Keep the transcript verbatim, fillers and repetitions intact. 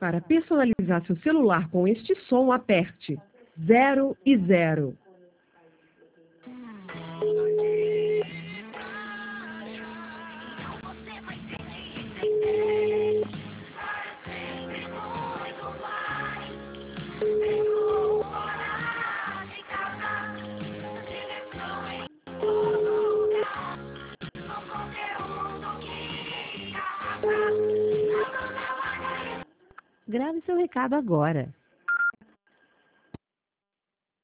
Para personalizar seu celular com este som, aperte zero e zero. Grave seu recado agora.